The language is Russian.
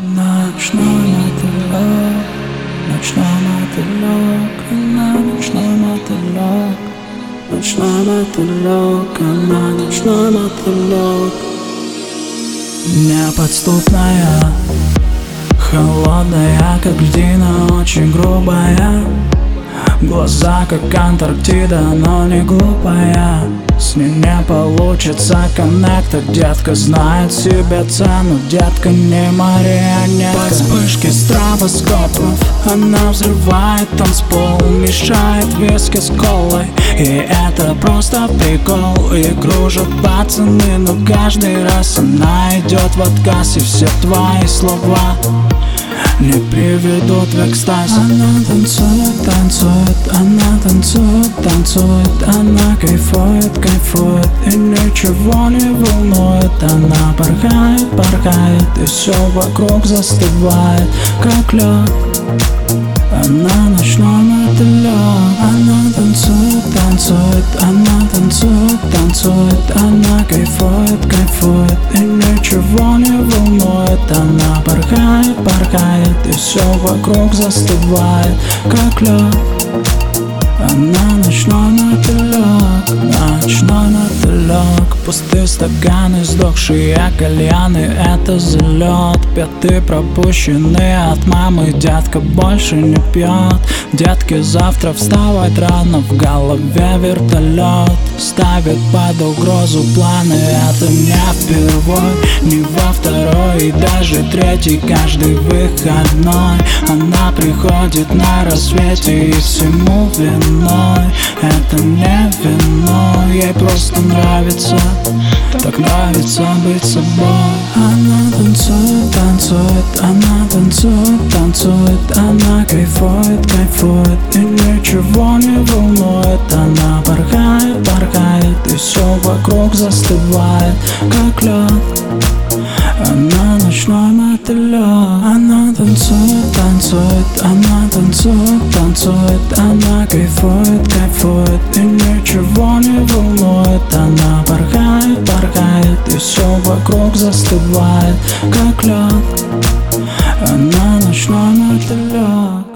Ночной мотылек, ночной мотылек, она ночной мотылек, ночной мотылек, она ночной мотылек. Неподступная, холодная, как льдина, очень грубая. Глаза, как Антарктида, но не глупая. С ней не получится коннекта. Детка знает себе цену, детка не марионетка. Под вспышки стробоскопов она взрывает танцпол, мешает виски с колой. И это просто прикол. И кружат пацаны, но каждый раз она идет в отказ. И все твои слова не приведут в экстаз. Она танцует, танцует, она танцует, танцует. Она кайфует, кайфует и ничего не волнует. Она порхает, порхает и все вокруг застывает, как лед. Она ночной мотылек. Она танцует, танцует, она танцует, танцует. Она кайфует, кайфует и ничего не волнует. Она порхает, порхает и все вокруг застывает, как лед. Она ночной мотылек, ночной мотылек. Пустые стаканы, сдохшие кальяны, это залет. Пяты пропущены от мамы, дядка больше не пьет. Детки завтра вставать рано, в голове вертолет. Ставит под угрозу планы, это не впервой, не во второй и даже третий каждый выходной. Она приходит на рассвете и всему виной. Это не вино, ей просто нравится, так нравится быть собой. Она танцует, танцует, она танцует, танцует. Она кайфует, кайфует и ничего не волнует. Она порхает, порхает и все вокруг застывает, как лед. Она ночной мотылек. Она танцует, танцует, она танцует, танцует. Она кайфует, кайфует и ничего не волнует. Она порхает, порхает и все вокруг застывает, как лед. Она ночной мотылек.